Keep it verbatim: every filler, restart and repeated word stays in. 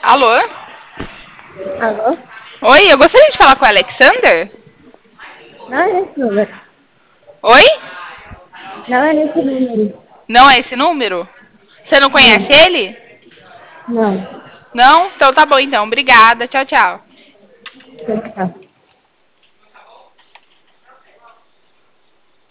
Alô? Alô? Oi, eu gostaria de falar com o Alexander. Não é esse número. Oi? Não é nesse número. Não é esse número? Você não conhece Não. ele? Não. Não? Então tá bom então. Obrigada. Tchau, tchau. Tchau, tchau.